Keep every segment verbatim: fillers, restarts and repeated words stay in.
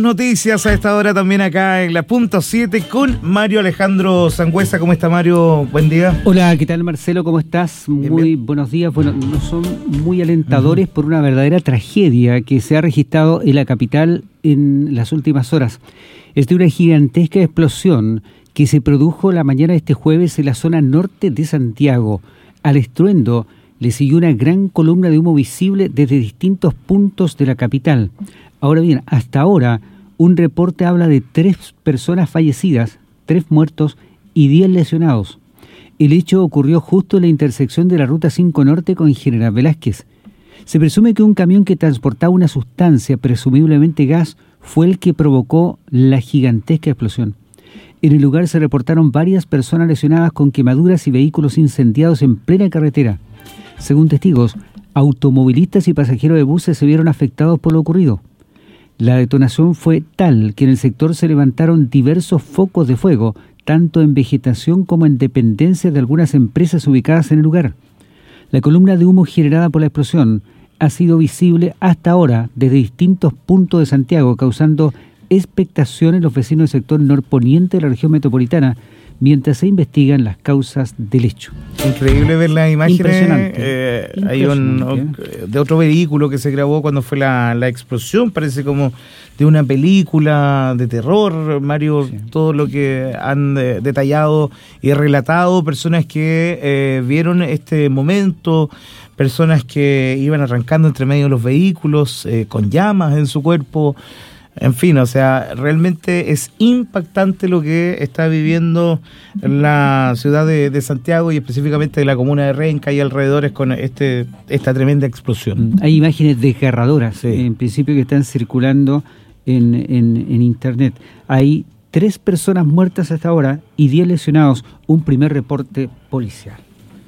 noticias a esta hora también acá en la punto siete con Mario Alejandro Sangüesa. ¿Cómo está, Mario? Buen día. Hola, ¿qué tal, Marcelo? ¿Cómo estás? Bien, muy bien. Buenos días. Bueno, no son muy alentadores uh-huh. por una verdadera tragedia que se ha registrado en la capital en las últimas horas. Es de una gigantesca explosión que se produjo la mañana de este jueves en la zona norte de Santiago. Al estruendo le siguió una gran columna de humo visible desde distintos puntos de la capital. Ahora bien, hasta ahora, un reporte habla de tres personas fallecidas, tres muertos y diez lesionados. El hecho ocurrió justo en la intersección de la Ruta cinco Norte con General Velázquez. Se presume que un camión que transportaba una sustancia, presumiblemente gas, fue el que provocó la gigantesca explosión. En el lugar se reportaron varias personas lesionadas con quemaduras y vehículos incendiados en plena carretera. Según testigos, automovilistas y pasajeros de buses se vieron afectados por lo ocurrido. La detonación fue tal que en el sector se levantaron diversos focos de fuego, tanto en vegetación como en dependencias de algunas empresas ubicadas en el lugar. La columna de humo generada por la explosión ha sido visible hasta ahora desde distintos puntos de Santiago, causando expectación en los vecinos del sector norponiente de la región metropolitana, mientras se investigan las causas del hecho. Increíble ver las imágenes. Impresionante. Eh, hay un de otro vehículo que se grabó cuando fue la, la explosión, parece como de una película de terror, Mario, sí. Todo lo que han eh, detallado y relatado, personas que eh, vieron este momento, personas que iban arrancando entre medio de los vehículos, eh, con llamas en su cuerpo. En fin, o sea, realmente es impactante lo que está viviendo la ciudad de, de Santiago y específicamente de la comuna de Renca y alrededores con este esta tremenda explosión. Hay imágenes desgarradoras, sí. En principio, que están circulando en, en, en internet. Hay tres personas muertas hasta ahora y diez lesionados, un primer reporte policial.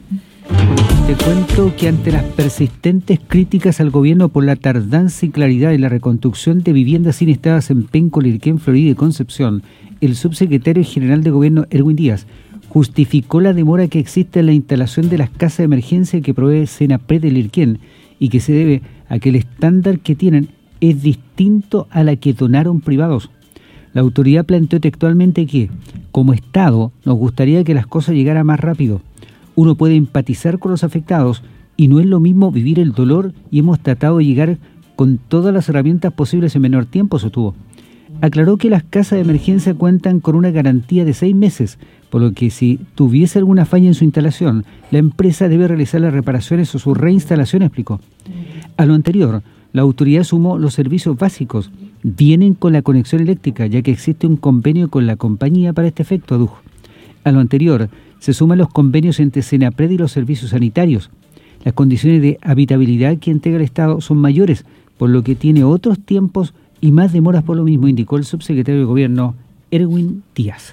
Te cuento que ante las persistentes críticas al gobierno por la tardanza y claridad en la reconstrucción de viviendas inestadas en Penco, Lirquén, Florida y Concepción, el subsecretario general de gobierno, Erwin Díaz, justificó la demora que existe en la instalación de las casas de emergencia que provee Senapred de Lirquén y que se debe a que el estándar que tienen es distinto a la que donaron privados. La autoridad planteó textualmente que, como Estado, nos gustaría que las cosas llegaran más rápido. Uno puede empatizar con los afectados y no es lo mismo vivir el dolor y hemos tratado de llegar con todas las herramientas posibles en menor tiempo, sostuvo. Aclaró que las casas de emergencia cuentan con una garantía de seis meses, por lo que si tuviese alguna falla en su instalación, la empresa debe realizar las reparaciones o su reinstalación, explicó. A lo anterior, la autoridad sumó los servicios básicos. Vienen con la conexión eléctrica, ya que existe un convenio con la compañía para este efecto, adujo. A lo anterior, se suman los convenios entre Senapred y los servicios sanitarios. Las condiciones de habitabilidad que entrega el Estado son mayores, por lo que tiene otros tiempos y más demoras por lo mismo, indicó el subsecretario de Gobierno, Erwin Díaz.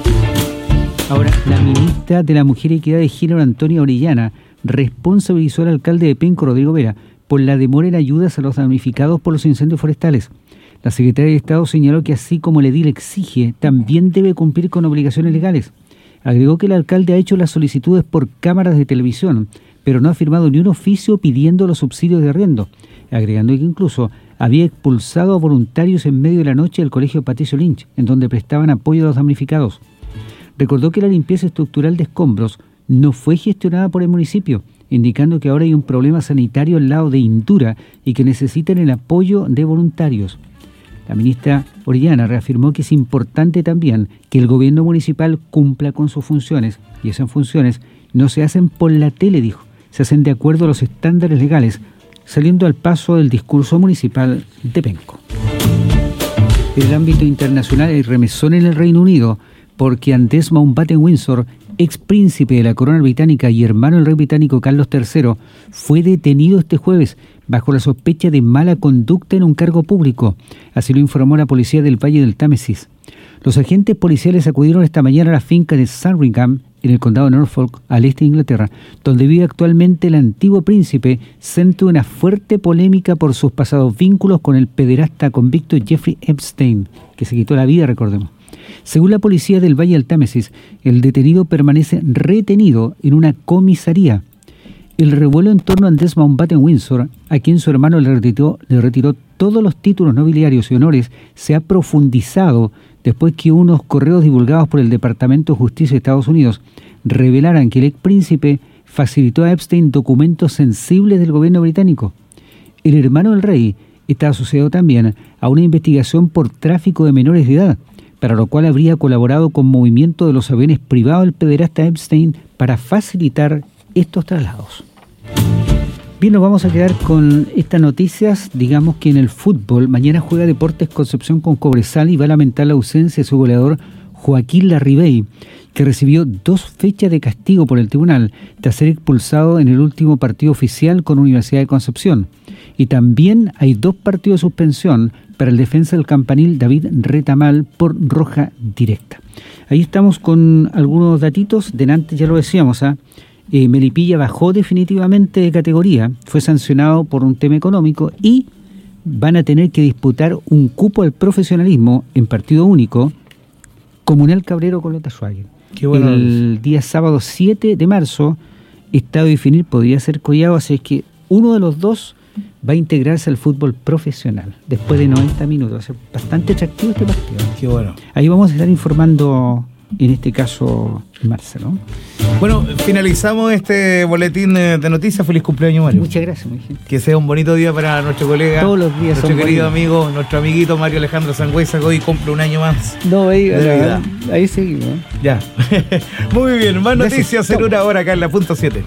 Ahora, la ministra de la Mujer y Equidad de Género, Antonia Orellana, responsabilizó al alcalde de Penco, Rodrigo Vera, por la demora en ayudas a los damnificados por los incendios forestales. La secretaria de Estado señaló que así como el edil exige, también debe cumplir con obligaciones legales. Agregó que el alcalde ha hecho las solicitudes por cámaras de televisión, pero no ha firmado ni un oficio pidiendo los subsidios de arriendo, agregando que incluso había expulsado a voluntarios en medio de la noche del colegio Patricio Lynch, en donde prestaban apoyo a los damnificados. Recordó que la limpieza estructural de escombros no fue gestionada por el municipio, indicando que ahora hay un problema sanitario al lado de Indura y que necesitan el apoyo de voluntarios. La ministra Orellana reafirmó que es importante también que el gobierno municipal cumpla con sus funciones, y esas funciones no se hacen por la tele, dijo, se hacen de acuerdo a los estándares legales, saliendo al paso del discurso municipal de Penco. En el ámbito internacional hay remesón en el Reino Unido, porque Andrés Mountbatten Windsor, ex príncipe de la corona británica y hermano del rey británico Carlos tercero, fue detenido este jueves bajo la sospecha de mala conducta en un cargo público. Así lo informó la policía del Valle del Támesis. Los agentes policiales acudieron esta mañana a la finca de Sandringham, en el condado de Norfolk, al este de Inglaterra, donde vive actualmente el antiguo príncipe, centro de una fuerte polémica por sus pasados vínculos con el pederasta convicto Jeffrey Epstein, que se quitó la vida, recordemos. Según la policía del Valle del Támesis, el detenido permanece retenido en una comisaría. El revuelo en torno a Andrés Mountbatten Windsor, a quien su hermano le retiró, le retiró todos los títulos nobiliarios y honores se ha profundizado después que unos correos divulgados por el Departamento de Justicia de Estados Unidos revelaran que el ex príncipe facilitó a Epstein documentos sensibles del gobierno británico. El hermano del rey está asociado también a una investigación por tráfico de menores de edad, para lo cual habría colaborado con movimiento de los aviones privados del pederasta Epstein para facilitar estos traslados. Bien, nos vamos a quedar con estas noticias. Digamos que en el fútbol, mañana juega Deportes Concepción con Cobresal y va a lamentar la ausencia de su goleador Joaquín Larribey, que recibió dos fechas de castigo por el tribunal tras ser expulsado en el último partido oficial con Universidad de Concepción. Y también hay dos partidos de suspensión para el defensa del Campanil David Retamal por roja directa. Ahí estamos con algunos datitos. Delante ya lo decíamos, ¿ah? Eh, Melipilla bajó definitivamente de categoría, fue sancionado por un tema económico y van a tener que disputar un cupo al profesionalismo en partido único, Comunal Cabrero con Lota Schwager. Qué bueno. El día sábado siete de marzo, estado de definir, podría ser Collado, así es que uno de los dos va a integrarse al fútbol profesional después de noventa minutos. Va a ser bastante atractivo este partido. Qué bueno. Ahí vamos a estar informando, en este caso, Marcelo. Bueno, finalizamos este boletín de noticias. Feliz cumpleaños, Mario. Muchas gracias, muy gente. Que sea un bonito día para nuestro colega. Todos los días nuestro son querido bonitos. amigo, nuestro amiguito Mario Alejandro Sangüesa, que hoy cumple un año más. No, ahí, de vida. ahí seguimos. Ya. Muy bien, más Gracias. noticias en una hora acá en la punto siete.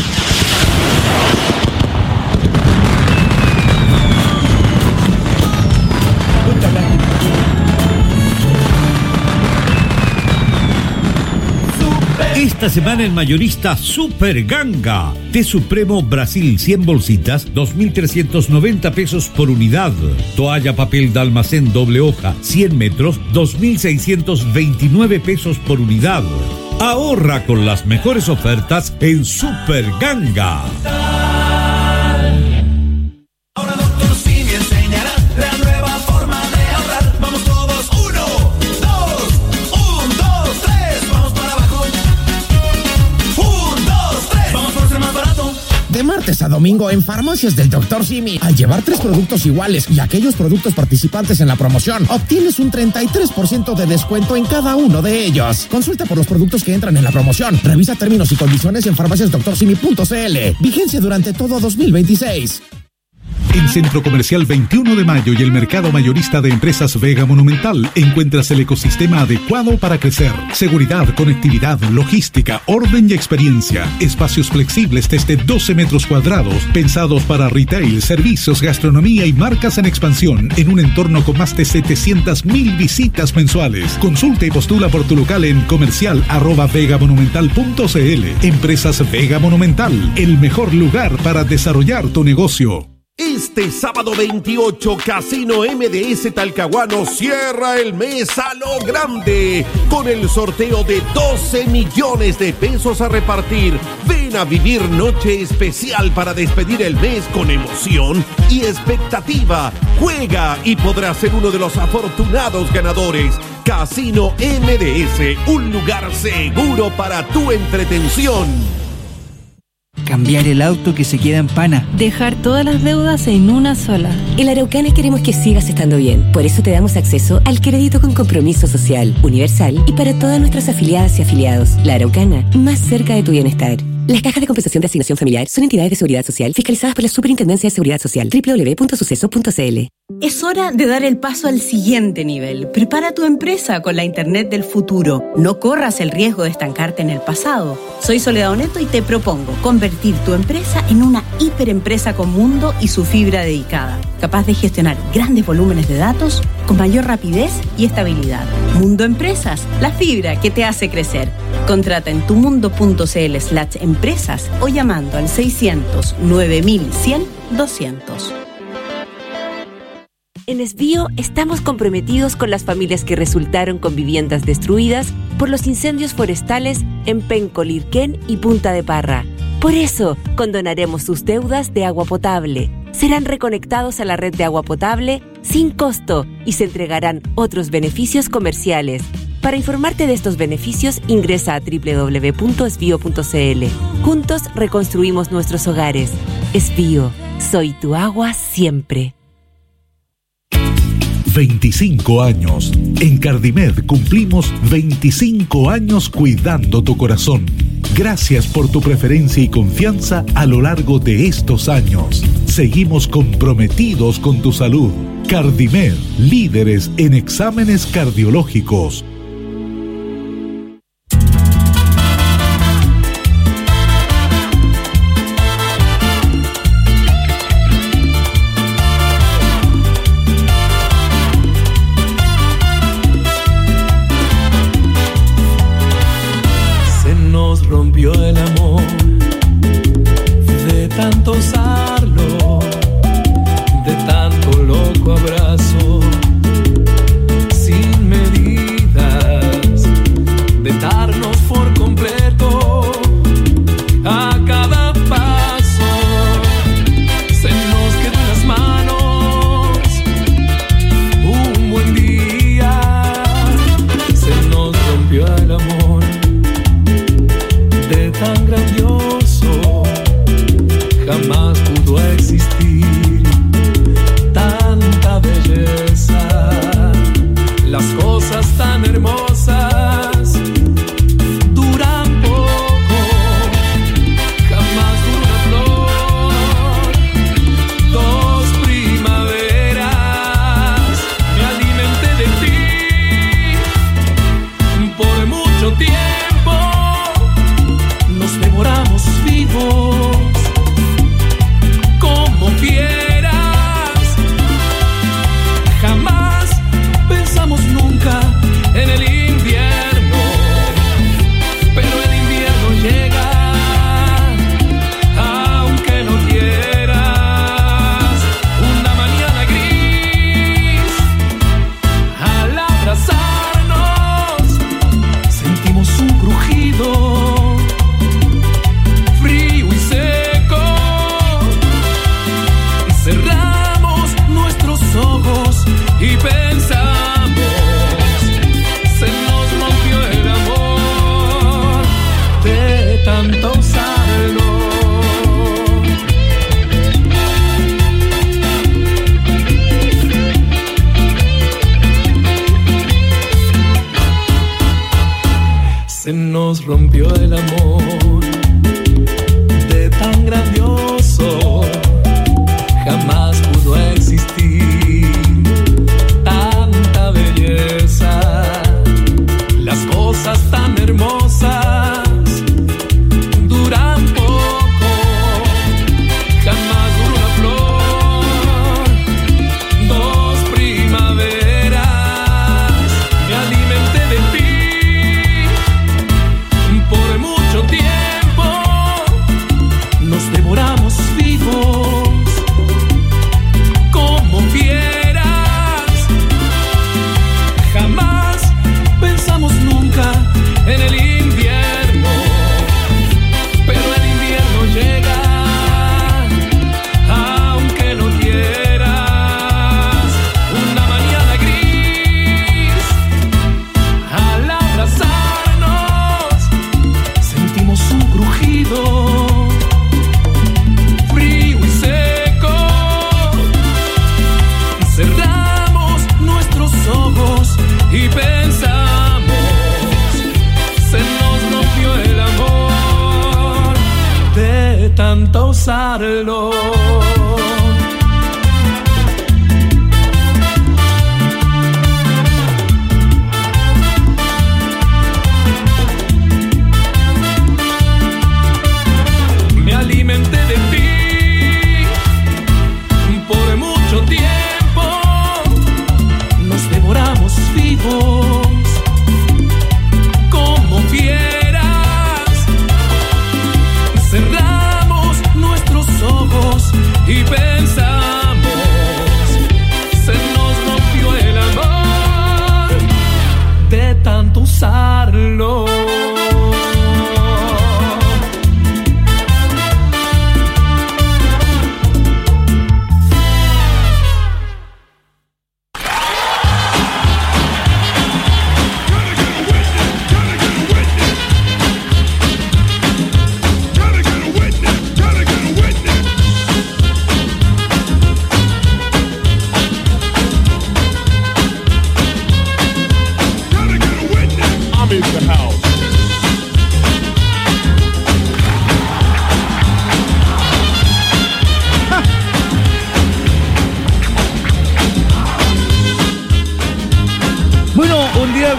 Esta semana en mayorista Super Ganga. Té Supremo Brasil cien bolsitas, dos mil trescientos noventa pesos por unidad. Toalla papel de almacén doble hoja, cien metros, dos mil seiscientos veintinueve pesos por unidad. Ahorra con las mejores ofertas en Super Ganga. De martes a domingo en Farmacias del doctor Simi. Al llevar tres productos iguales y aquellos productos participantes en la promoción, obtienes un treinta y tres por ciento de descuento en cada uno de ellos. Consulta por los productos que entran en la promoción. Revisa términos y condiciones en farmacias doctor simi punto c l. Vigencia durante todo dos mil veintiséis. En Centro Comercial veintiuno de Mayo y el Mercado Mayorista de Empresas Vega Monumental encuentras el ecosistema adecuado para crecer. Seguridad, conectividad, logística, orden y experiencia. Espacios flexibles desde doce metros cuadrados, pensados para retail, servicios, gastronomía y marcas en expansión, en un entorno con más de setecientas mil visitas mensuales. Consulta y postula por tu local en comercial arroba vegamonumental punto c l. Empresas Vega Monumental, el mejor lugar para desarrollar tu negocio. Este sábado veintiocho, Casino M D S Talcahuano cierra el mes a lo grande con el sorteo de doce millones de pesos a repartir. Ven a vivir noche especial para despedir el mes con emoción y expectativa. Juega y podrás ser uno de los afortunados ganadores. Casino M D S, un lugar seguro para tu entretención. Cambiar el auto que se queda en pana. Dejar todas las deudas en una sola. En La Araucana queremos que sigas estando bien. Por eso te damos acceso al crédito con compromiso social, universal y para todas nuestras afiliadas y afiliados. La Araucana, más cerca de tu bienestar. Las cajas de compensación de asignación familiar son entidades de seguridad social fiscalizadas por la Superintendencia de Seguridad Social. doble u doble u doble u punto suceso punto c l. Es hora de dar el paso al siguiente nivel. Prepara tu empresa con la Internet del futuro. No corras el riesgo de estancarte en el pasado. Soy Soledad Oneto y te propongo convertir tu empresa en una hiperempresa con mundo y su fibra dedicada, capaz de gestionar grandes volúmenes de datos con mayor rapidez y estabilidad. Mundo Empresas, la fibra que te hace crecer. Contrata en tumundo.cl slash empresas o llamando al seiscientos nueve mil cien doscientos. En Esbío estamos comprometidos con las familias que resultaron con viviendas destruidas por los incendios forestales en Penco, Lirquén y Punta de Parra. Por eso, condonaremos sus deudas de agua potable. Serán reconectados a la red de agua potable sin costo y se entregarán otros beneficios comerciales. Para informarte de estos beneficios, ingresa a doble u doble u doble u punto esbío punto c l. Juntos reconstruimos nuestros hogares. Esbío, soy tu agua siempre. veinticinco años. En Cardimed cumplimos veinticinco años cuidando tu corazón. Gracias por tu preferencia y confianza a lo largo de estos años. Seguimos comprometidos con tu salud. Cardimed, líderes en exámenes cardiológicos. Rompió el amor de tanto usarlo, de tanto loco abrazo, sin medidas, de darnos por completo a cada paso. Se nos quedó en las manos un buen día, se nos rompió el amor de tan grandioso, jamás pudo existir tanta belleza, las cosas tan hermosas duran poco, jamás duró una flor, dos primaveras, me alimenté de ti por mucho tiempo. Nos devoramos vivos, como quieras. Jamás pensamos nunca en el invierno, pero el invierno llega, aunque no quieras. Una mañana gris, al abrazarnos, sentimos un crujido ojos y pensamos, se nos rompió el amor de tanto usarlo. Se nos rompió el amor de tan grandioso, jamás pudo existir tanta belleza, las cosas tan hermosas duran poco, jamás duró una flor, dos primaveras, me alimenté de ti por mucho tiempo, nos devoramos vivos, como quieras. Jamás pensamos nunca en el invierno, pero el invierno llega, aunque no quieras. Una mañana gris, al abrazarnos, sentimos un crujido frío y seco. Cerramos nuestros ojos y pensamos, se nos rompió el amor de tanto usarlo. Me alimenté de ti por mucho tiempo, nos devoramos vivos, como quieras. Cerramos nuestros ojos y pensamos, se nos rompió el amor de tanto usarlo.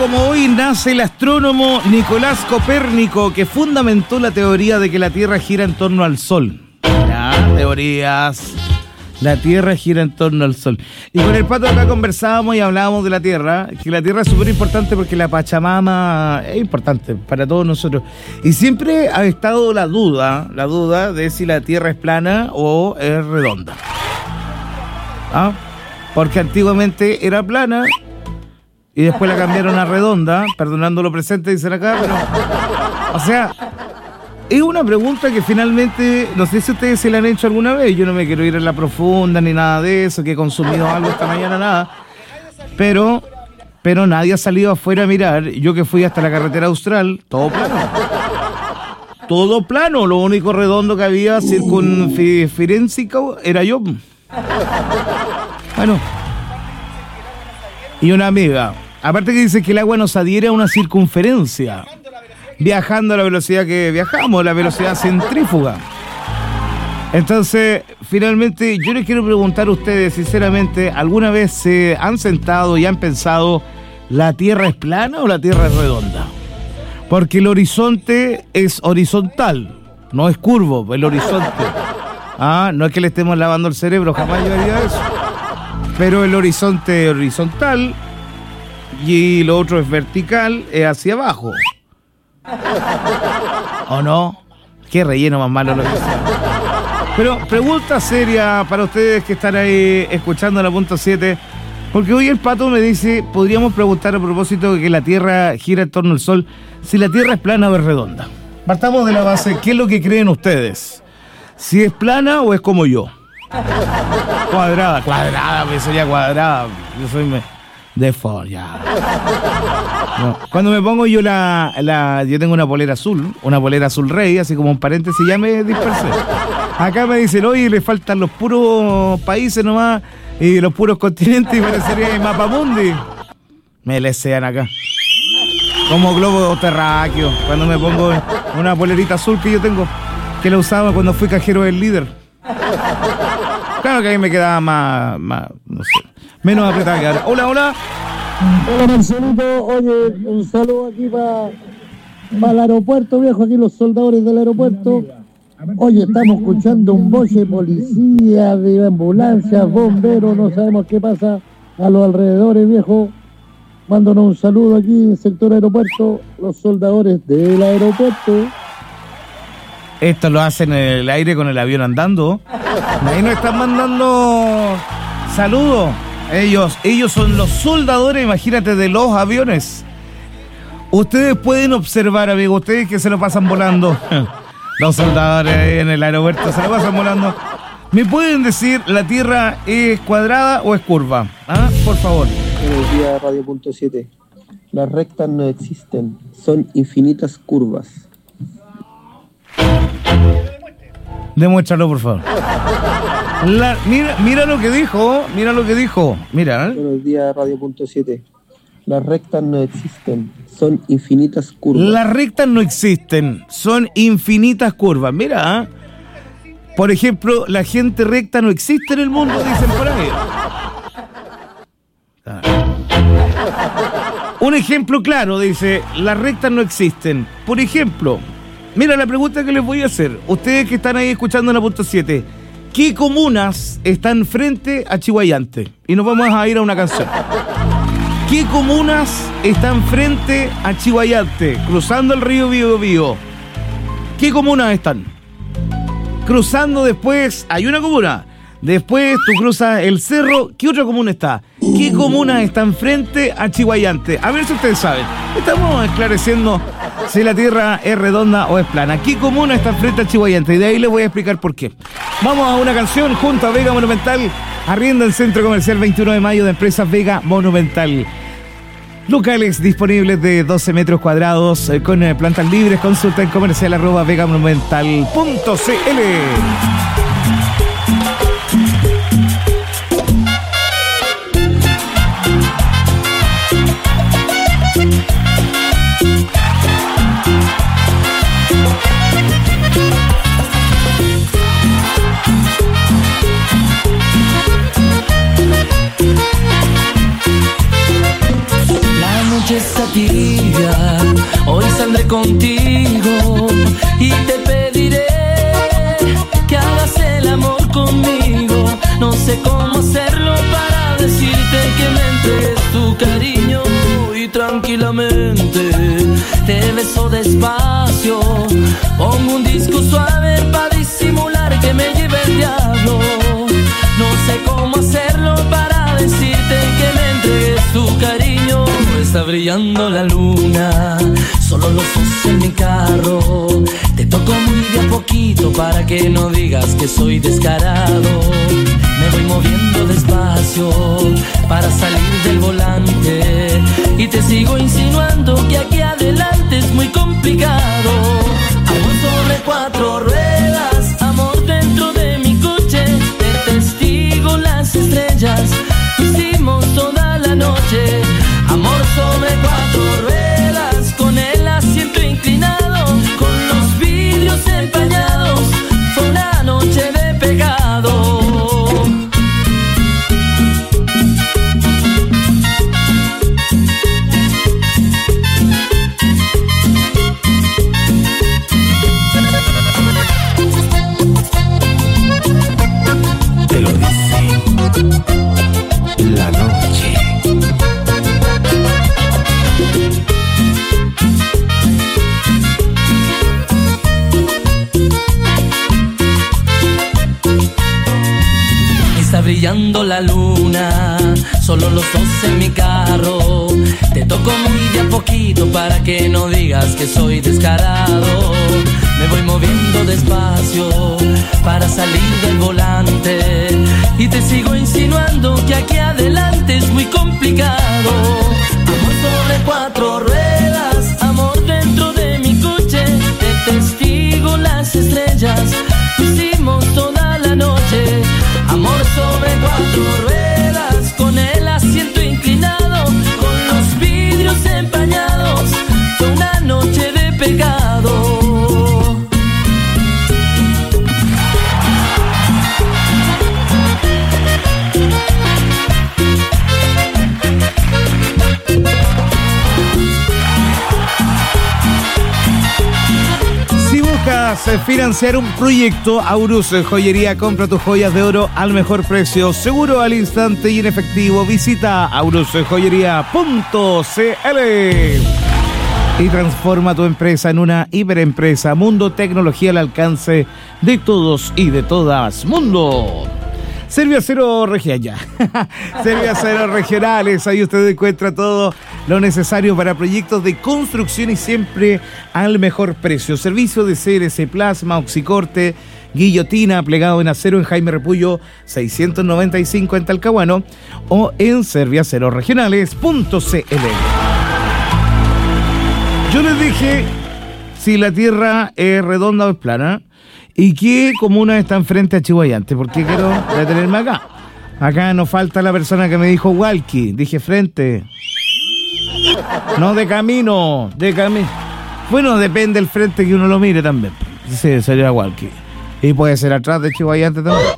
como hoy nace el astrónomo Nicolás Copérnico, que fundamentó la teoría de que la Tierra gira en torno al Sol. Ya, teorías. La Tierra gira en torno al Sol. Y con el Pato acá conversábamos y hablábamos de la Tierra, que la Tierra es súper importante porque la Pachamama es importante para todos nosotros. Y siempre ha estado la duda, la duda de si la Tierra es plana o es redonda. ¿Ah? Porque antiguamente era plana y después la cambiaron a redonda, perdonando lo presente, dicen acá, pero... O sea... Es una pregunta que finalmente, no sé si ustedes se la han hecho alguna vez, yo no me quiero ir en la profunda ni nada de eso, que he consumido algo esta mañana, nada, pero, pero nadie ha salido afuera a mirar. Yo que fui hasta la carretera austral, todo plano, todo plano, lo único redondo que había circunferencico era yo. Bueno, y una amiga, aparte que dice que el agua nos adhiere a una circunferencia, viajando a la velocidad que viajamos, la velocidad centrífuga. Entonces, finalmente, yo les quiero preguntar a ustedes, sinceramente, ¿alguna vez se han sentado y han pensado, ¿la Tierra es plana o la Tierra es redonda? Porque el horizonte es horizontal, no es curvo, el horizonte. Ah, no es que le estemos lavando el cerebro, jamás yo haría eso. Pero el horizonte es horizontal y lo otro es vertical, es hacia abajo. ¿O no? Qué relleno más malo lo que sea. Pero pregunta seria para ustedes que están ahí escuchando la punto siete, porque hoy el Pato me dice, podríamos preguntar a propósito de que la Tierra gira en torno al Sol, si la Tierra es plana o es redonda. Partamos de la base, ¿qué es lo que creen ustedes? ¿Si es plana o es como yo? Cuadrada, cuadrada, pues sería cuadrada. Yo soy... Me... De for, ya. No. Cuando me pongo yo la, la... Yo tengo una polera azul, una polera azul rey, así como un paréntesis, ya me dispersé. Acá me dicen, oye, le faltan los puros países nomás y los puros continentes y parecería el mapamundi. Me lesean acá. Como globo terráqueo. Cuando me pongo una polerita azul que yo tengo, que la usaba cuando fui cajero del Líder. Claro que ahí me quedaba más, más no sé, menos apretada que ahora. Hola, hola. Hola, Marcelito. Oye, un saludo aquí para pa el aeropuerto, viejo, aquí los soldadores del aeropuerto. Oye, estamos escuchando un boche de policía, de ambulancias, bomberos, no sabemos qué pasa a los alrededores, viejo. Mándanos un saludo aquí en el sector aeropuerto, los soldadores del aeropuerto. Esto lo hacen en el aire con el avión andando. Ahí nos están mandando saludos. Ellos, ellos son los soldadores, imagínate, de los aviones. Ustedes pueden observar, amigos, ustedes que se lo pasan volando. Los soldadores en el aeropuerto se lo pasan volando. ¿Me pueden decir, la Tierra es cuadrada o es curva? ¿Ah? Por favor. Buenos días, Radio Punto siete. Las rectas no existen, son infinitas curvas. Demuéstralo, por favor. La, mira, mira lo que dijo, mira lo que dijo. Mira. ¿eh? Buenos días, Radio Punto siete. Las rectas no existen, son infinitas curvas. Las rectas no existen, son infinitas curvas. Mira, ¿eh? Por ejemplo, la gente recta no existe en el mundo, dicen por ahí. Ah. Un ejemplo claro, dice, las rectas no existen. Por ejemplo, mira la pregunta que les voy a hacer. Ustedes que están ahí escuchando en la punto siete, ¿qué comunas están frente a Chihuayante? Y nos vamos a ir a una canción. ¿Qué comunas están frente a Chihuayante, cruzando el río Biobío? ¿Qué comunas están? Cruzando después, hay una comuna. Después tú cruzas el cerro, ¿qué otra comuna está? ¿Qué comunas están frente a Chihuayante? A ver si ustedes saben. Estamos esclareciendo si la Tierra es redonda o es plana. ¿Qué comuna está frente a Chihuayante? Y de ahí les voy a explicar por qué. Vamos a una canción junto a Vega Monumental. Arrienda en Centro Comercial veintiuno de mayo de Empresas Vega Monumental. Locales disponibles de doce metros cuadrados eh, con eh, plantas libres. Consulta en comercial arroba vegamonumental punto cl. envidiar. Hoy saldré contigo y te pediré que hagas el amor conmigo. No sé cómo hacerlo para decirte que me entregues tu cariño y tranquilamente te beso despacio. Pongo un disco suave para disimular que me lleve el diablo. No sé cómo hacerlo para decirte que me entregues tu cariño. Está brillando la luna, solo los ojos en mi carro. Te toco muy de a poquito para que no digas que soy descarado. Me voy moviendo despacio para salir del volante y te sigo insinuando que aquí adelante es muy complicado. Amor sobre cuatro ruedas, amor dentro de mi coche, de testigo las estrellas, hicimos toda la noche. Amor sobre cuatro ruedas, con el asiento inclinado, con los vidrios empañados, fue una noche de pecado. Te lo dice la noche. Está brillando la luna, solo los dos en mi carro. Te toco muy de a poquito para que no digas que soy descarado. Me voy moviendo despacio para salir del volante y te sigo insinuando que aquí adelante es muy complicado. Amor sobre cuatro ruedas, amor dentro de mi coche, de testigo las estrellas, hicimos toda la noche. Amor sobre cuatro ruedas, con el asiento inclinado, con los vidrios empañados, fue una noche de pecado. Financiar un proyecto, Aurus Joyería, compra tus joyas de oro al mejor precio, seguro al instante y en efectivo. Visita aurus joyería punto c l y transforma tu empresa en una hiperempresa. Mundo Tecnología al alcance de todos y de todas. Mundo Serviacero Regional. Serviacero Regionales, ahí usted encuentra todo lo necesario para proyectos de construcción y siempre al mejor precio. Servicio de C L C, plasma, oxicorte, guillotina, plegado en acero en Jaime Repullo seiscientos noventa y cinco en Talcahuano o en serviacero regionales punto c l. Yo les dije si la tierra es redonda o es plana y qué comuna está enfrente a Chihuayante, porque quiero detenerme acá. Acá no falta la persona que me dijo Walkie. Dije frente. No de camino, de camino. Bueno, depende del frente que uno lo mire también. Sí, sería Walkie. Y puede ser atrás de Chihuayante también.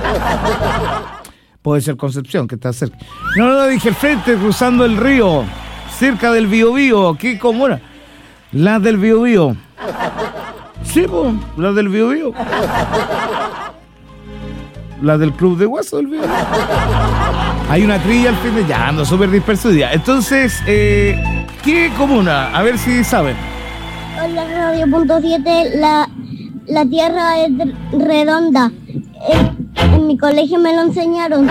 Puede ser Concepción, que está cerca. No, no, dije el frente, cruzando el río, cerca del Biobío. ¿Qué comuna? Las del Biobío. Sí, pues, las del Biobío. Las del Club de Hueso del Biobío. Hay una trilla al fin de... Ya, ando súper disperso día. Entonces, eh, ¿qué comuna? A ver si saben. Hola, Radio Punto siete, la, la tierra es redonda. En, en mi colegio me lo enseñaron.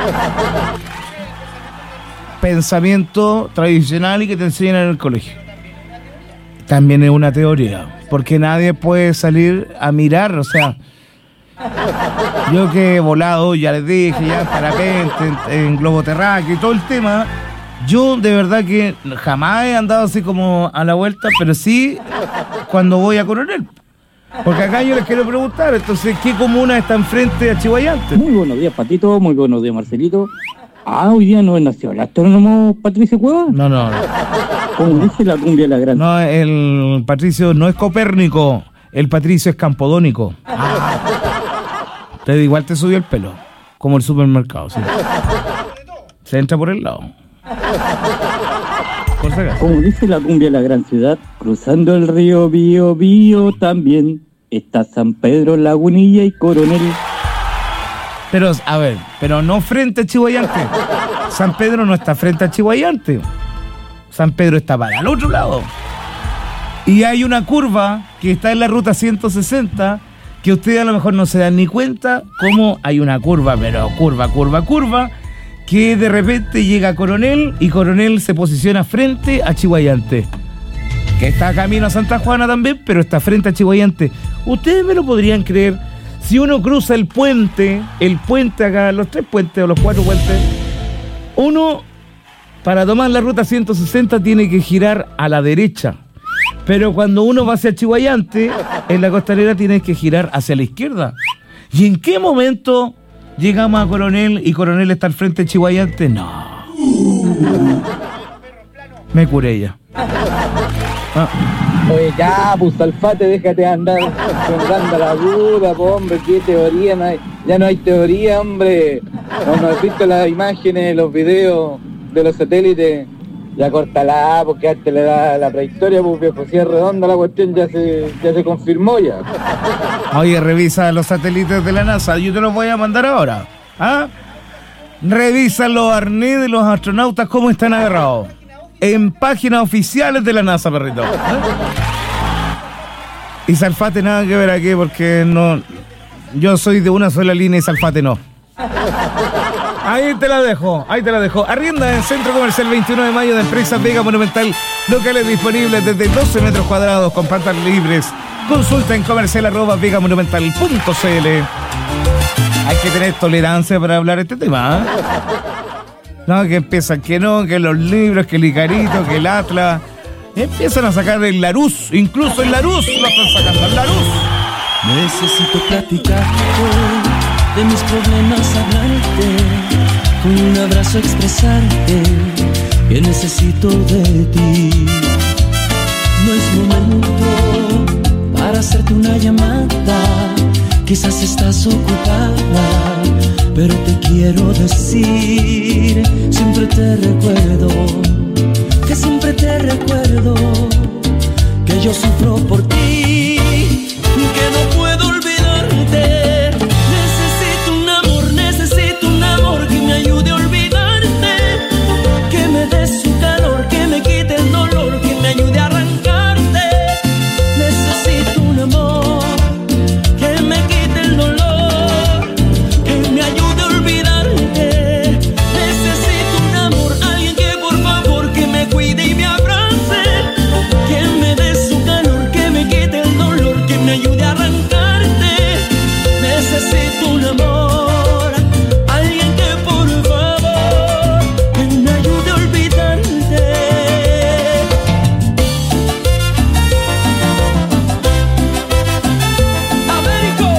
Pensamiento tradicional y que te enseñan en el colegio. También es una teoría. Porque nadie puede salir a mirar, o sea... Yo que he volado, ya les dije, ya en parapente, en, en globo terráqueo y todo el tema, yo de verdad que jamás he andado así como a la vuelta, pero sí cuando voy a Coronel. Porque acá yo les quiero preguntar, entonces, ¿qué comuna está enfrente a Chihuayante? Muy buenos días, Patito, muy buenos días, Marcelito. Ah, hoy día no nació el astrónomo Patricio Cueva. No, no, no. ¿Cómo dice la cumbia de la grande? No, el Patricio no es Copérnico, el Patricio es Campodónico. Ah. Te, igual te subió el pelo, como el supermercado, ¿sí? Se entra por el lado. por si acaso. Como dice la cumbia de la gran ciudad, cruzando el río Bío Bío también está San Pedro, Lagunilla y Coronel. Pero, a ver, pero no frente a Chihuayante. San Pedro no está frente a Chihuayante. San Pedro está para el otro lado. Y hay una curva que está en la ruta ciento sesenta que ustedes a lo mejor no se dan ni cuenta cómo hay una curva, pero curva, curva, curva, que de repente llega a Coronel y Coronel se posiciona frente a Chihuayante, que está camino a Santa Juana también, pero está frente a Chihuayante. Ustedes me lo podrían creer. Si uno cruza el puente, el puente acá, los tres puentes o los cuatro puentes, uno para tomar la ruta ciento sesenta tiene que girar a la derecha. Pero cuando uno va hacia Chihuayante, en la costanera tienes que girar hacia la izquierda. ¿Y en qué momento llegamos a Coronel y Coronel está al frente de Chihuayante? No. Me curé ya. Ah. Oye, ya, pues Salfate, déjate andar sembrando la duda, pues, hombre, qué teoría, no hay, ya no hay teoría, hombre. No, no has visto las imágenes, los videos de los satélites, ya córtala, porque antes le da la prehistoria, pues viejo, si es redonda la cuestión ya se, ya se confirmó ya. Oye, revisa los satélites de la NASA, yo te los voy a mandar ahora. ¿Ah? Revisa los arnés de los astronautas, cómo están agarrados. En páginas oficiales de la NASA, perrito. ¿Eh? Y Salfate nada que ver aquí porque no... Yo soy de una sola línea y Salfate no. Ahí te la dejo, ahí te la dejo. Arrienda en Centro Comercial veintiuno de mayo de Empresa Vega Monumental. Locales disponibles desde doce metros cuadrados con plantas libres. Consulta en comercial arroba vega monumental punto c l. Hay que tener tolerancia para hablar este tema, ¿eh? No, que empiezan que no, que los libros, que el Icarito, que el Atlas. Empiezan a sacar el Larús, incluso el Larús lo están sacando, el Larús. Necesito platicarte de mis problemas, hablarte, con un abrazo expresarte que necesito de ti. No es momento para hacerte una llamada, quizás estás ocupada, pero te quiero decir, siempre te recuerdo, que siempre te recuerdo, que yo sufro por ti, que no puedo olvidarte. Necesito un amor, necesito un amor que me ayude a olvidarte, que me dé su calor, que me quite el dolor, que me ayude a arrancarte. Necesito un amor que me quite el dolor, que me ayude a olvidarte. Necesito un amor, alguien que por favor que me cuide y me abrace, que me dé su calor, que me quite el dolor, que me ayude a arrancarte. Necesito un amor, alguien que por favor que me ayude a olvidarte. Américo.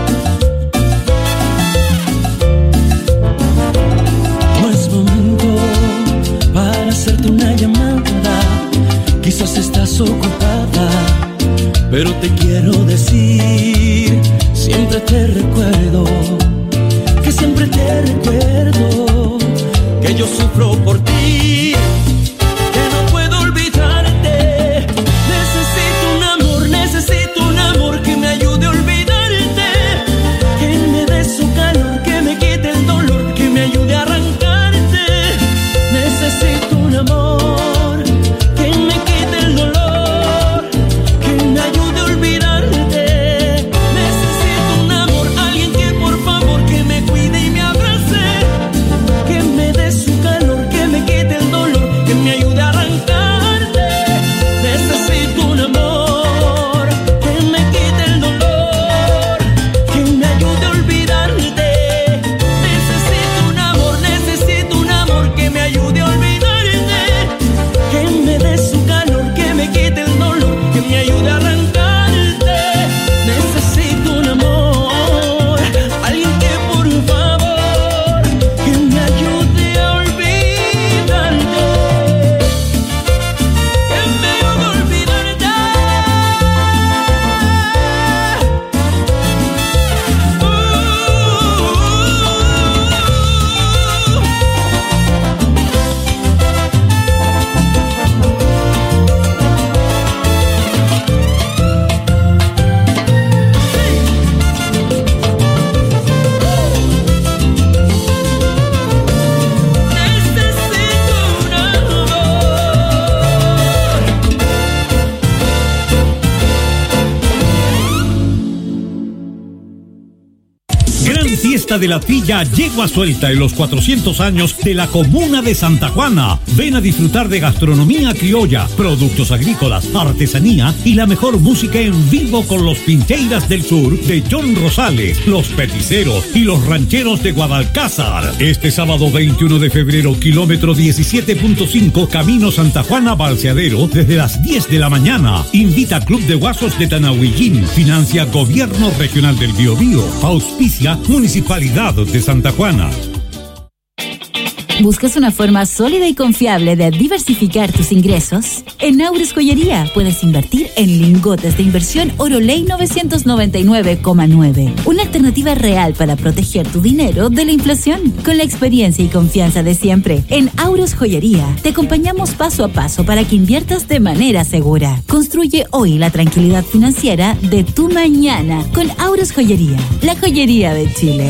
No es momento para hacerte una llamada, quizás estás ocupada, pero te quiero decir, siempre te recuerdo, que siempre te recuerdo, que yo sufro por ti, que no puedo olvidarte. Necesito un amor, necesito un amor que me ayude a olvidarte, que me dé su calor, que me quite el dolor, que me ayude a arrancarte. Necesito un amor que me quite el dolor, que me ayude a olvidarte. Necesito un amor, alguien que por favor que me cuide y me abrace, que me dé su calor, que me quite el dolor, fiesta de la trilla Yegua Suelta en los cuatrocientos años de la comuna de Santa Juana. Ven a disfrutar de gastronomía criolla, productos agrícolas, artesanía y la mejor música en vivo con los Pincheiras del Sur de John Rosales, los Peticeros y los Rancheros de Guadalcázar. Este sábado veintiuno de febrero, kilómetro diecisiete punto cinco, Camino Santa Juana Balseadero, desde las diez de la mañana. Invita Club de Guasos de Tanahuillín. Financia Gobierno Regional del Biobío. Auspicia Municipalidad de Santa Juana. ¿Buscas una forma sólida y confiable de diversificar tus ingresos? En Aures Joyería puedes invertir en lingotes de inversión Oroley novecientos noventa y nueve coma nueve. Una alternativa real para proteger tu dinero de la inflación. Con la experiencia y confianza de siempre, en Aures Joyería te acompañamos paso a paso para que inviertas de manera segura. Construye hoy la tranquilidad financiera de tu mañana con Aures Joyería, la joyería de Chile.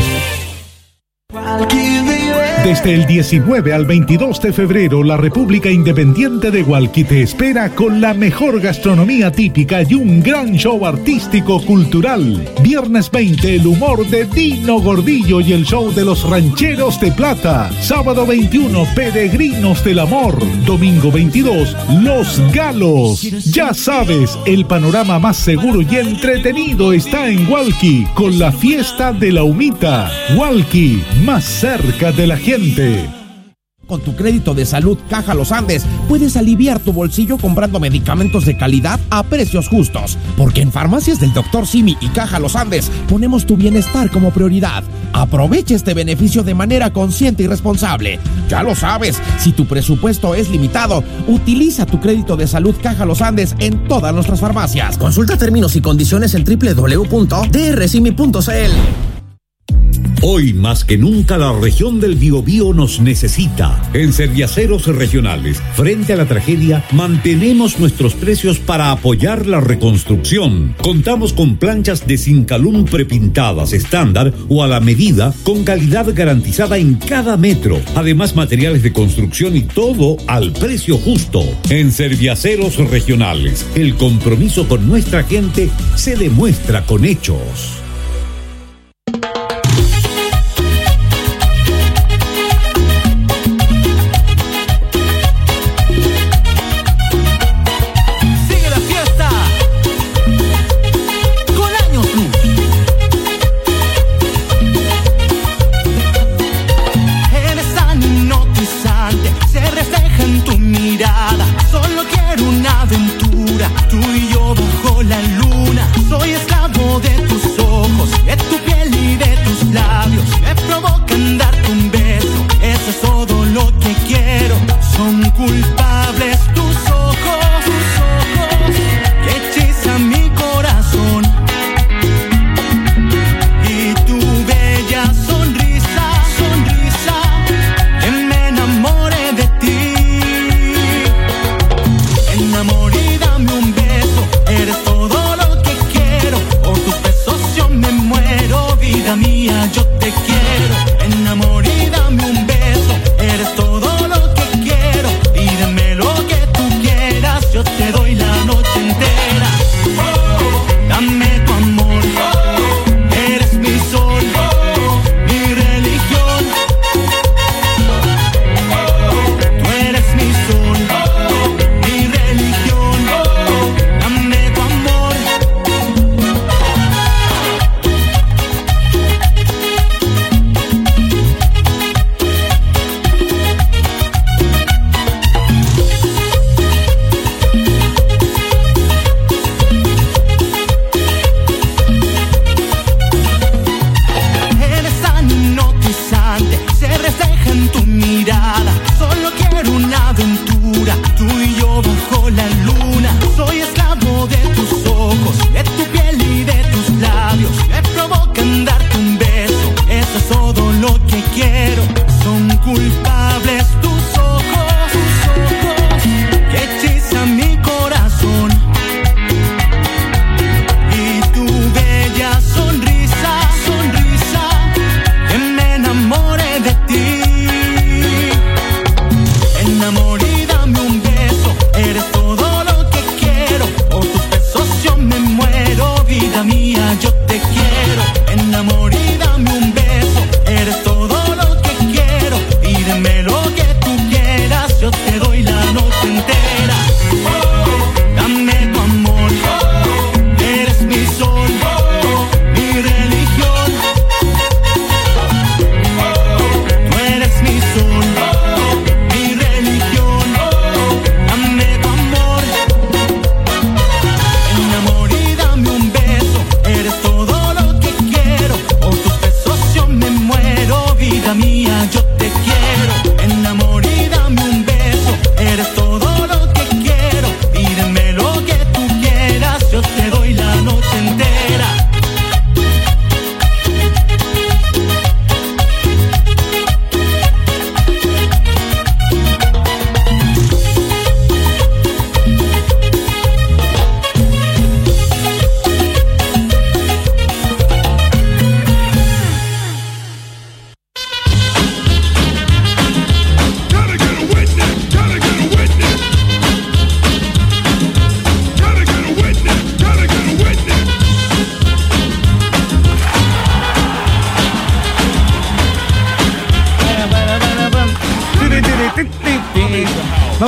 Desde el diecinueve al veintidós de febrero, la República Independiente de Hualqui te espera con la mejor gastronomía típica y un gran show artístico-cultural. Viernes veinte, el humor de Dino Gordillo y el show de los Rancheros de Plata. Sábado veintiuno, Peregrinos del Amor. Domingo veintidós, Los Galos. Ya sabes, el panorama más seguro y entretenido está en Hualqui, con la fiesta de la humita. Hualqui, más cerca de la gente. Con tu crédito de salud Caja Los Andes puedes aliviar tu bolsillo comprando medicamentos de calidad a precios justos, porque en Farmacias del doctor Simi y Caja Los Andes ponemos tu bienestar como prioridad. Aprovecha este beneficio de manera consciente y responsable. Ya lo sabes, si tu presupuesto es limitado, utiliza tu crédito de salud Caja Los Andes en todas nuestras farmacias. Consulta términos y condiciones en doble u doble u doble u punto d r simi punto c l. Hoy más que nunca la región del Biobío nos necesita. En Serviaceros Regionales, frente a la tragedia, mantenemos nuestros precios para apoyar la reconstrucción. Contamos con planchas de Zincalum prepintadas, estándar o a la medida, con calidad garantizada en cada metro. Además, materiales de construcción y todo al precio justo. En Serviaceros Regionales, el compromiso con nuestra gente se demuestra con hechos.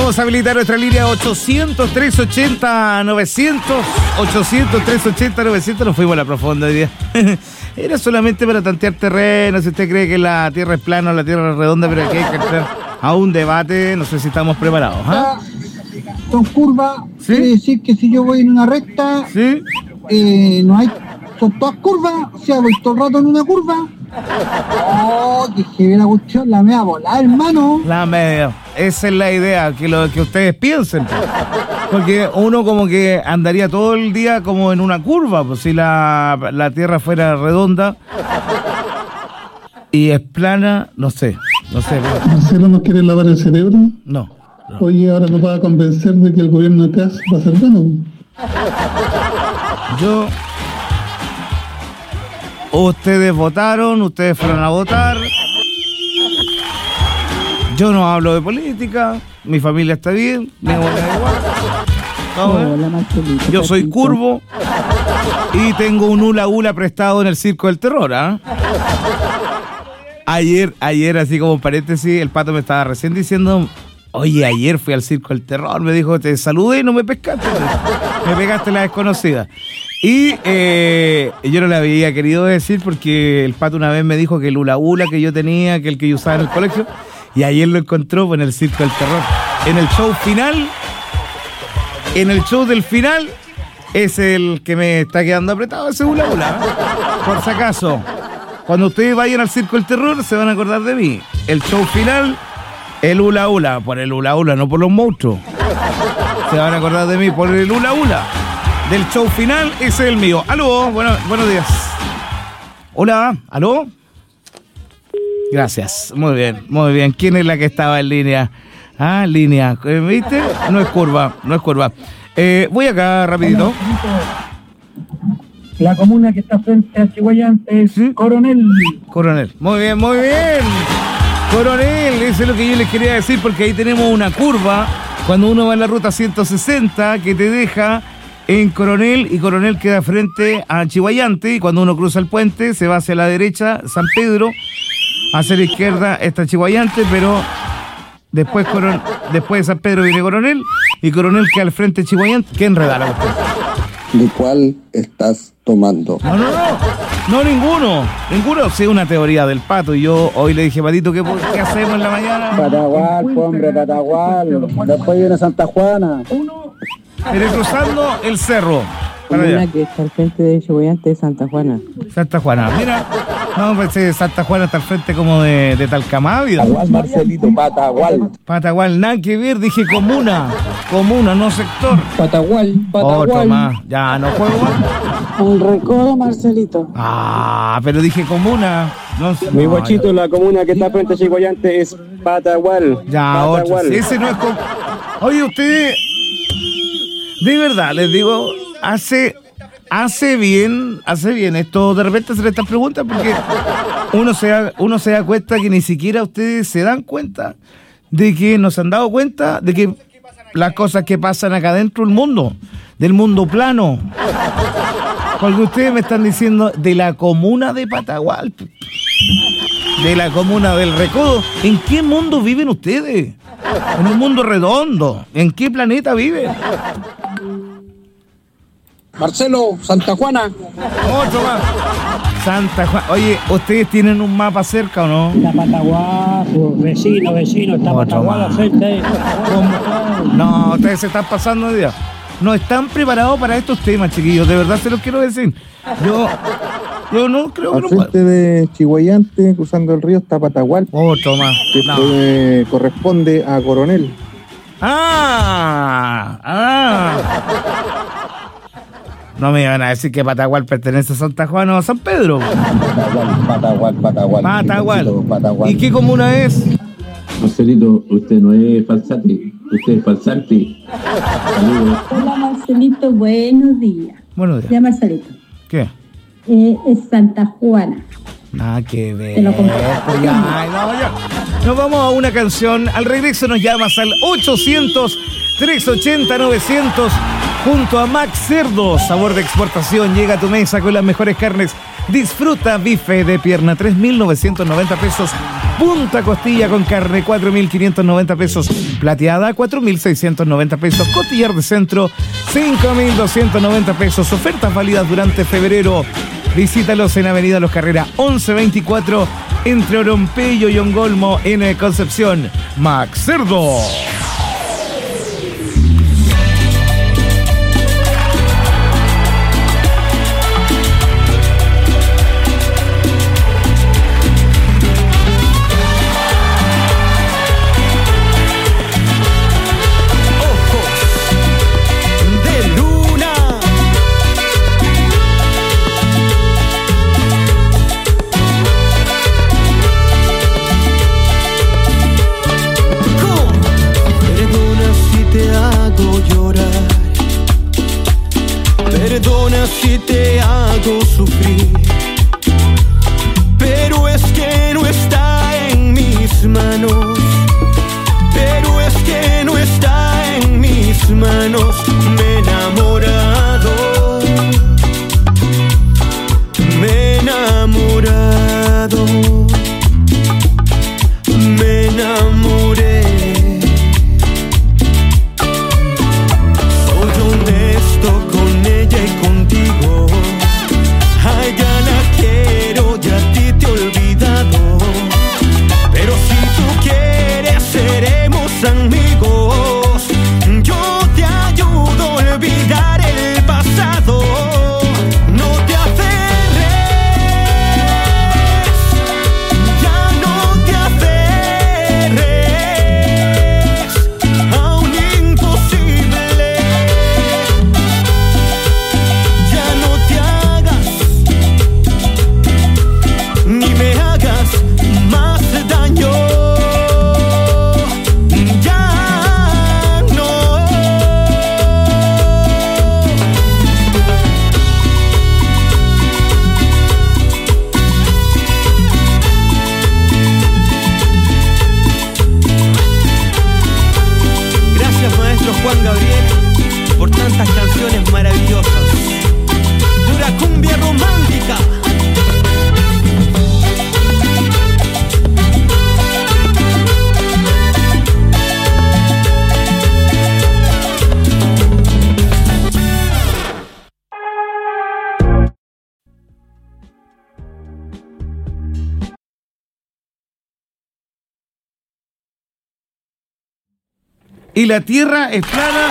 Vamos a habilitar nuestra línea ochocientos, trescientos ochenta, novecientos. ochocientos, trescientos ochenta, novecientos. Nos fuimos a la profunda hoy día. Era solamente para tantear terreno. Si usted cree que la tierra es plana o la tierra es redonda, pero aquí hay que entrar a un debate. No sé si estamos preparados. ¿Ah? Son curvas. ¿Sí? Quiere decir que si yo voy en una recta, ¿sí? eh, no hay. Son todas curvas. O sea, voy todo el rato en una curva. Oh, que se ve la cuestión, la media volada, hermano. La media. Esa es la idea, que lo que ustedes piensen. Porque uno como que andaría todo el día como en una curva, pues si la, la tierra fuera redonda y es plana, no sé, no sé. Pero... ¿Marcelo nos quiere lavar el cerebro? No, no. Oye, ahora nos va a convencer de que el gobierno de Kass va a ser bueno. Yo... Ustedes votaron, ustedes fueron a votar. Yo no hablo de política, mi familia está bien, mi abuela es igual. Hola, Marcelito, yo soy curvo y tengo un hula hula prestado en el Circo del Terror, ¿ah? ¿eh? Ayer, ayer, así como paréntesis, el Pato me estaba recién diciendo, oye, ayer fui al Circo del Terror, me dijo, te saludé y no me pescaste, me pegaste la desconocida. Y eh, yo no le había querido decir porque el Pato una vez me dijo que el hula hula que yo tenía, que el que yo usaba en el colegio, y ayer lo encontró en el Circo del Terror. En el show final, en el show del final, es el que me está quedando apretado, ese hula hula. ¿eh? Por si acaso, cuando ustedes vayan al Circo del Terror, se van a acordar de mí. El show final, el hula hula, por el hula hula, no por los monstruos. Se van a acordar de mí por el hula hula. Del show final, ese es el mío. Aló, bueno, buenos días. Hola, aló. Gracias, muy bien, muy bien. ¿Quién es la que estaba en línea? Ah, línea, ¿viste? No es curva, no es curva. Eh, voy acá rapidito. La comuna que está frente a Chihuayante es ¿sí? Coronel. Coronel, muy bien, muy bien. Coronel, eso es lo que yo les quería decir porque ahí tenemos una curva cuando uno va en la ruta ciento sesenta que te deja en Coronel y Coronel queda frente a Chihuayante y cuando uno cruza el puente se va hacia la derecha, San Pedro, hacia la izquierda está Chihuayante, pero después, Coron... después de San Pedro viene Coronel y Coronel queda al frente de Chihuayante. ¿Qué enreda la cuestión? ¿De cuál estás tomando? No, no, no, no ninguno, ninguno. Sí, una teoría del Pato y yo hoy le dije, Patito, ¿qué, qué hacemos en la mañana? Patagual, hombre, Patagual, después viene Santa Juana. Pero cruzando el cerro. Para una que está al frente de Chihuayante es Santa Juana. Santa Juana, mira. No, pues Santa Juana está al frente como de, de Talcamávida. Patagual, Marcelito, Patagual. Patagual, nada que ver, dije comuna. Comuna, no sector. Patagual, Patagual. Otro más, ya no juego más. Un recodo, Marcelito. Ah, pero dije comuna. No, Mi no, bochito, la comuna que está frente a Chihuayante es Patagual. Ya, Patagual. Otro. Ese no es como... Oye, usted... De verdad, les digo, hace, hace bien, hace bien. Esto de repente se le están preguntando porque uno se, da, uno se da cuenta que ni siquiera ustedes se dan cuenta de que nos han dado cuenta de que las cosas que pasan acá dentro del mundo, del mundo plano. Porque ustedes me están diciendo de la comuna de Patagual, de la comuna del Recodo. ¿En qué mundo viven ustedes? En un mundo redondo. ¿En qué planeta viven? Marcelo, Santa Juana. Otro más. Santa Juana. Oye, ¿ustedes tienen un mapa cerca o no? Está Patagual, vecino, vecino, está Patagual al frente. No, ustedes se están pasando de día. No están preparados para estos temas, chiquillos. De verdad se los quiero decir. Yo, yo no creo que al no frente pueda. de Chihuayante, cruzando el río, está Patagual. Otro más. Que No. puede- corresponde a Coronel. ¡Ah! ¡Ah! No me iban a decir que Patagual pertenece a Santa Juana o a San Pedro. Patagual, Patagual, Patagual. Patagual. Patagual. ¿Y qué comuna es? Marcelito, usted no es falsante, usted es falsante. Saludos. Hola, Marcelito, buenos días. Buenos días. Ya, Marcelito. ¿Qué? Eh, es Santa Juana. Nada que ver. Te lo compro. Pues ya, ay, no, ya. Nos vamos a una canción. Al regreso nos llamas al ochocientos, trescientos ochenta, novecientos. Junto a Max Cerdo, sabor de exportación, llega a tu mesa con las mejores carnes. Disfruta bife de pierna, tres mil novecientos noventa pesos Punta costilla con carne, cuatro mil quinientos noventa pesos. Plateada, cuatro mil seiscientos noventa pesos. Costillar de centro, cinco mil doscientos noventa pesos. Ofertas válidas durante febrero. Visítalos en Avenida Los Carreras once veinticuatro, entre Orompeyo y Ongolmo, en Concepción. Max Cerdo. Si te hago sufrir, pero es que no está en mis manos, pero es que no está en mis manos. Me he enamorado, me he enamorado, me enamoré. Soy honesto con ella y contigo. A ella la quiero y a ti te he olvidado. Pero si tú quieres seremos amigos. Yo te ayudo a olvidar el pasado. No te aferres, ya no te aferres a un imposible. Ya no te hagas ni me hagas más daño. Ya no. Gracias, maestro Juan Gabriel, por tantas canciones maravillosas. Pura cumbia romántica. Y la tierra es plana.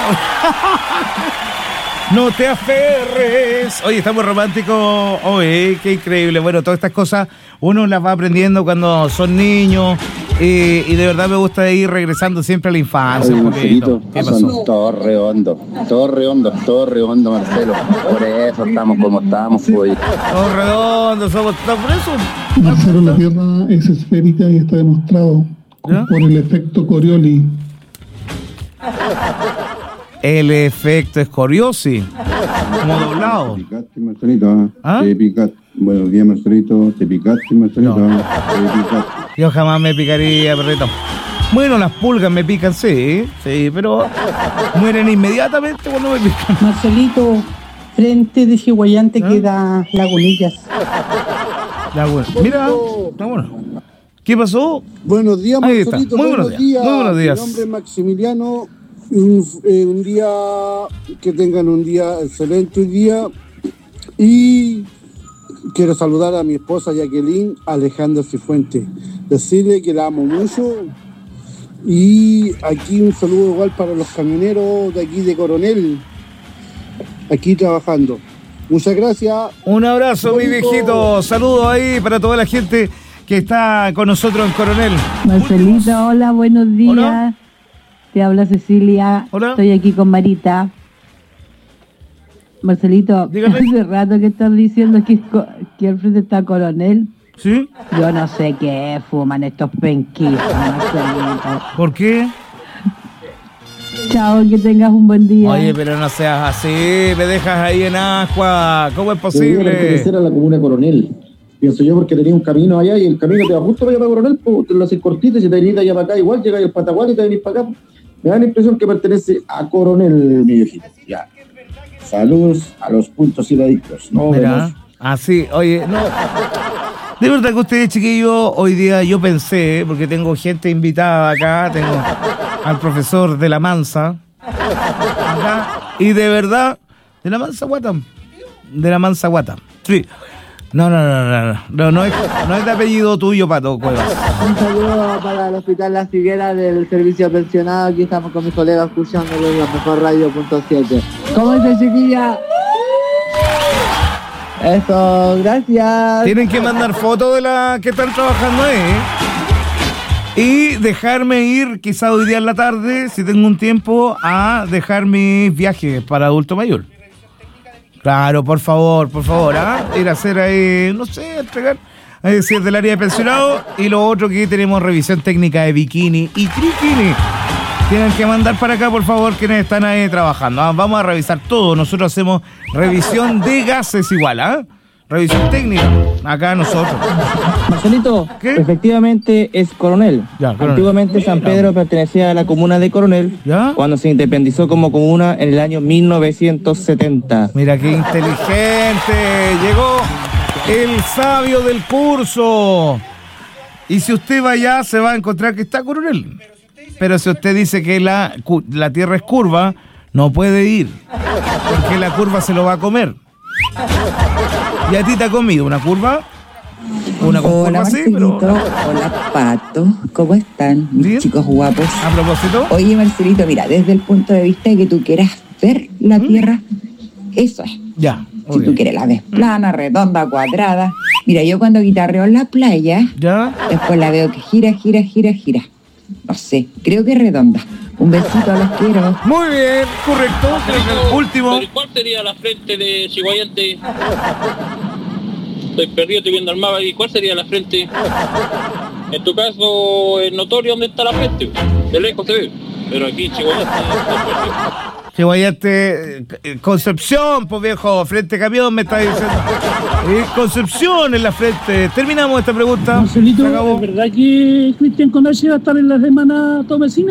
No te aferres. Oye, estamos románticos. Oye, qué increíble. Bueno, todas estas cosas uno las va aprendiendo cuando son niños. Eh, y de verdad me gusta ir regresando siempre a la infancia. Oye, un Marcelito, poquito. ¿Qué pasó? todo redondo, todo redondo, todo redondo, Marcelo. Por eso estamos como estamos, pues. Todos redondos, somos todos por eso. Marcelo, la Tierra es esférica y está demostrado ¿Ya? por el efecto Coriolis. El efecto Escoriosi. Como doblado. Te picaste, Marcelito. ¿Ah? Te picaste. Buenos días, Marcelito. Te picaste, Marcelito. No. Te picaste. Yo jamás me picaría, perrito. Bueno, las pulgas me pican, sí, sí, pero mueren inmediatamente cuando me pican. Marcelito, frente de Chihuayante ¿Ah? queda Lagunillas. Laguna. Mira, está bueno. ¿Qué pasó? Buenos días, Ahí está. Marcelito. Muy buenos días. Muy buenos días. Mi nombre es Maximiliano. Un, eh, un día, que tengan un día excelente hoy día. Y quiero saludar a mi esposa Jacqueline Alejandra Cifuentes. Decirle que la amo mucho. Y aquí un saludo igual para los camioneros de aquí de Coronel. Aquí trabajando. Muchas gracias. Un abrazo, mi viejito. Saludos ahí para toda la gente que está con nosotros en Coronel. Marcelito, hola, buenos días. Hola. Te habla Cecilia. Hola. Estoy aquí con Marita. Marcelito, Dígame. hace rato que estás diciendo que, que al frente está Coronel. ¿Sí? Yo no sé qué fuman estos penquistas, Marcelito. ¿Por qué? Chao, que tengas un buen día. Oye, pero no seas así, me dejas ahí en agua. ¿Cómo es Debería posible? pertenecer a la comuna Coronel. Pienso yo porque tenía un camino allá y el camino te va justo para allá para Coronel, pues te lo haces cortito y si te venís de allá para acá igual, llegas al Patagual y te venís para acá. Me da la impresión que pertenece a Coronel, mi viejito. Ya. Saludos a los puntos y adictos. No, Mira, así, oye, no. De verdad que ustedes, chiquillos, hoy día yo pensé, porque tengo gente invitada acá, tengo al profesor de la Mansa, acá, y de verdad, de la Mansa Guata, de la Mansa Guata, sí. No, no, no, no, no, no, no es, no es de apellido tuyo, Pato Cuevas. Un saludo para el Hospital Las Figueras del Servicio Pensionado. Aquí estamos con mis colegas escuchándolo en la mejor radio punto siete. ¿Cómo dice, chiquilla? Eso, gracias. Tienen que mandar fotos de la que están trabajando ahí, ¿eh? Y dejarme ir, quizá hoy día en la tarde, si tengo un tiempo, a dejar mis viajes para adulto mayor. Claro, por favor, por favor, ¿ah? Ir a hacer ahí, no sé, entregar, es decir, del área de pensionado. Y lo otro que tenemos revisión técnica de bikini y triquini. Tienen que mandar para acá, por favor, quienes están ahí trabajando. ¿Ah? Vamos a revisar todo. Nosotros hacemos revisión de gases igual, ¿ah? Revisión técnica. Acá nosotros. Marcelito, ¿qué? Efectivamente es Coronel. Ya, Coronel. Antiguamente San Pedro pertenecía a la comuna de Coronel. ¿Ya? Cuando se independizó como comuna en el año mil novecientos setenta. Mira qué inteligente. Llegó el sabio del curso. Y si usted va allá, se va a encontrar que está Coronel. Pero si usted dice que la, la tierra es curva, no puede ir. Porque la curva se lo va a comer. ¿Y a ti te ha comido una curva? Una Hola, curva así, pero... Hola, Pato. ¿Cómo están, mis ¿Bien? chicos guapos? A propósito. Oye, Marcelito, mira, desde el punto de vista de que tú quieras ver la ¿Mm? Tierra, eso es. Ya. Si tú quieres la ves plana, redonda, cuadrada. Mira, yo cuando guitarreo en la playa, ¿ya? Después la veo que gira, gira, gira, gira. No sé, creo que es redonda. Un besito a los quiero. Muy bien, correcto. Último. ¿Cuál sería la frente de Chiguayante? Estoy perdido, estoy viendo el mapa. ¿Y cuál sería la frente? En tu caso, es notorio dónde está la frente. De lejos se ve. Pero aquí Chiguayante está perdido. Chiguayante, Concepción, pues viejo, frente camión me está diciendo. Eh, Concepción en la frente. Terminamos esta pregunta. Marcelito, ¿es verdad que Cristian Conache va a estar en la semana Tomecine?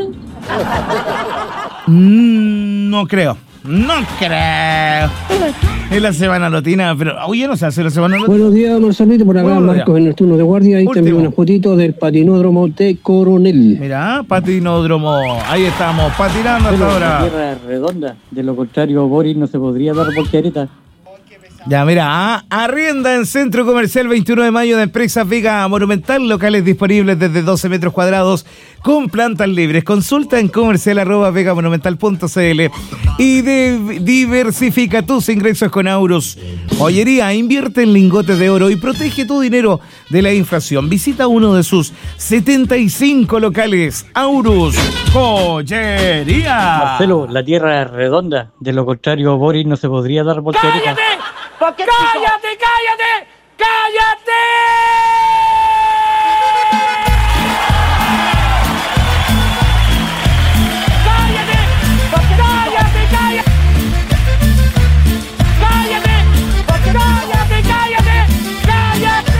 Mm, no creo. No creo. Es la semana lotina, pero oye, no se hace la semana lotina. Buenos días, Marcelito, por acá Buenos Marcos días. en el turno de guardia. Ahí Último. te envío unas fotitos del patinódromo de Coronel. Mira, patinódromo. Ahí estamos, patinando hasta ahora. La tierra es redonda. De lo contrario, Boris no se podría dar voltereta. Ya, mira, ah, arrienda en Centro Comercial veintiuno de mayo de Empresas Vega Monumental, locales disponibles desde doce metros cuadrados con plantas libres. Consulta en comercial arroba vegamonumental punto cl y de, diversifica tus ingresos con Aurus Joyería. Invierte en lingotes de oro y protege tu dinero de la inflación. Visita uno de sus setenta y cinco locales. Aurus Joyería. Marcelo, la tierra es redonda. De lo contrario, Boris no se podría dar voltereta. ¡Cállate! ¡Cállate, cállate! ¡Cállate! ¡Cállate! ¡Cállate, cállate! ¡Cállate! ¡Cállate, cállate! ¡Cállate!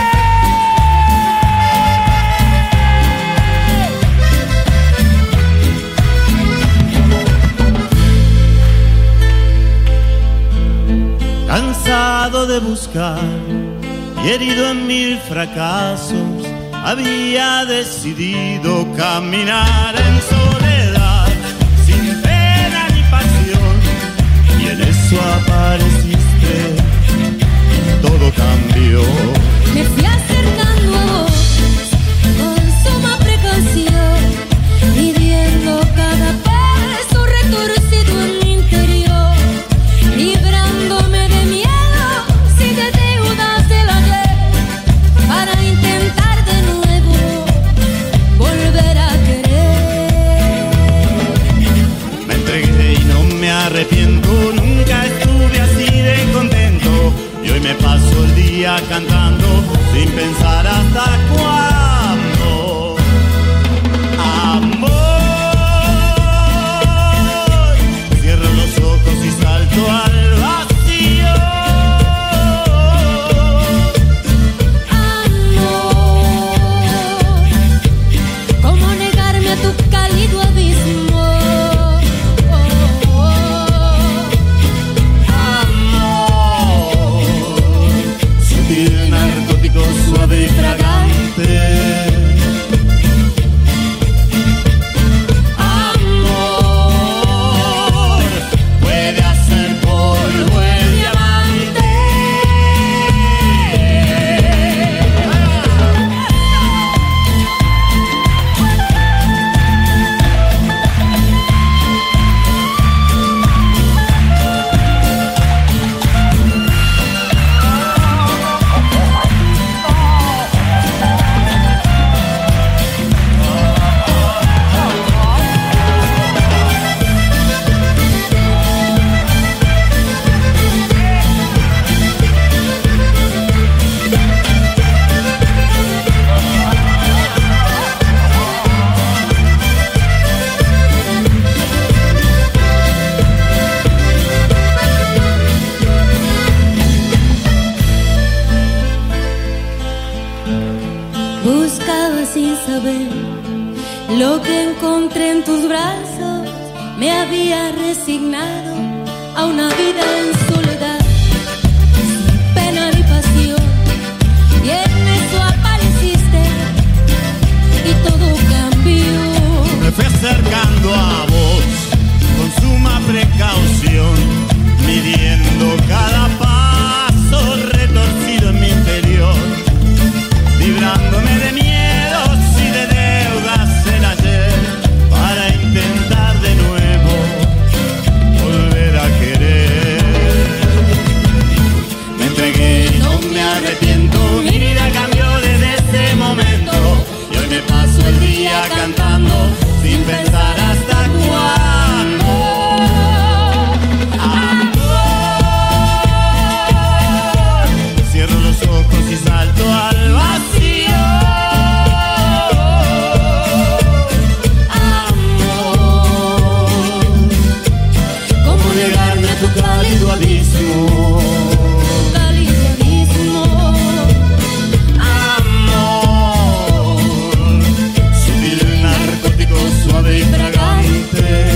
Cansado de buscar y herido en mil fracasos, había decidido caminar en soledad, sin pena ni pasión, y en eso apareciste, todo cambió. Me fui acercando a vos con suma precaución, midiendo cada paso retorcido en mi interior, librándome de miedo si de deudas de la ayer, para intentar de nuevo volver a querer. Me entregué y no me arrepiento, nunca estuve así de contento, y hoy me paso el día cantando sin pensar hasta cuándo. Amor, cierro los ojos y salto al vacío. Amor, ¿cómo negarme a tu cálido abismo? Amor, sutil narcótico suave. saber lo que encontré en tus brazos. Me había resignado a una vida en soledad, sin pena ni pasión, y en eso apareciste y todo cambió. Me fui acercando a vos con suma precaución, midiendo cada paso retorcido en mi interior, librándome de miedos y de deudas en ayer, para intentar de nuevo volver a querer. Me entregué y no me arrepiento, mi vida cambió desde ese momento, y hoy me paso el día cantando sin pensar hasta cuándo. Amor, cierro los ojos y salto al vacío. Amor, ¿cómo negarme a tu cálido abismo? Cálido abismo. Amor, sutil narcótico, suave y fragante.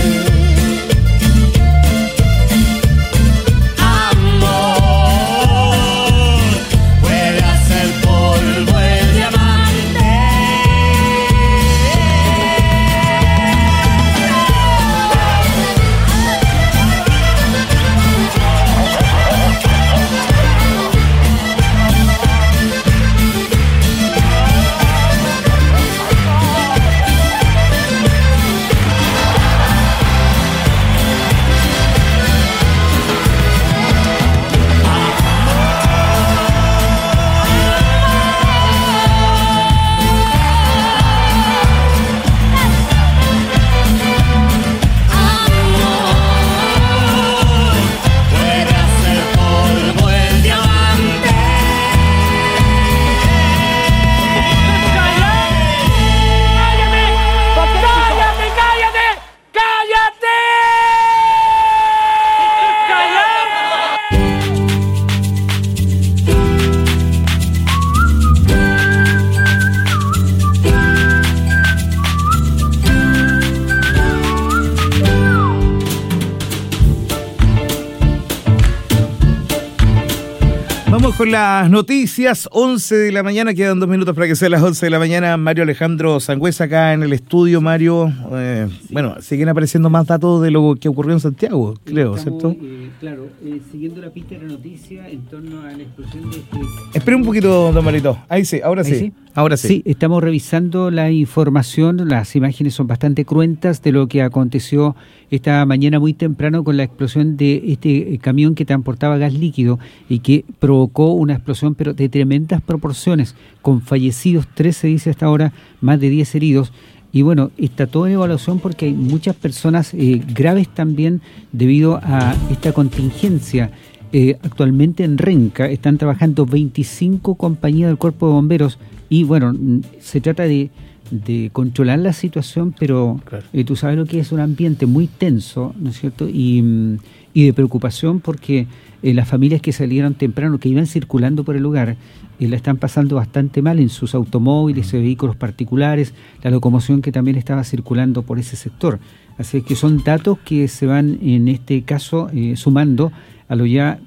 Con las noticias, once de la mañana, quedan dos minutos para que sean las once de la mañana. Mario Alejandro Sangüesa acá en el estudio. Mario, eh, bueno, siguen apareciendo más datos de lo que ocurrió en Santiago, creo, Estamos, ¿cierto? Eh, claro, eh, siguiendo la pista de la noticia en torno a la explosión de este... Espera un poquito, don Marito. Ahí sí, ahora sí. sí. Ahora sí. Sí, estamos revisando la información. Las imágenes son bastante cruentas de lo que aconteció esta mañana muy temprano con la explosión de este camión que transportaba gas líquido y que provocó una explosión pero de tremendas proporciones, con fallecidos, tres se dice hasta ahora, más de diez heridos. Y bueno, está todo en evaluación porque hay muchas personas eh, graves también debido a esta contingencia. Eh, actualmente en Renca están trabajando veinticinco compañías del Cuerpo de Bomberos y bueno, se trata de, de controlar la situación, pero claro. eh, tú sabes lo que es un ambiente muy tenso, ¿no es cierto? Y, y de preocupación porque eh, las familias que salieron temprano, que iban circulando por el lugar, eh, la están pasando bastante mal en sus automóviles, en vehículos particulares, la locomoción que también estaba circulando por ese sector. Así que son datos que se van en este caso eh, sumando a lo ya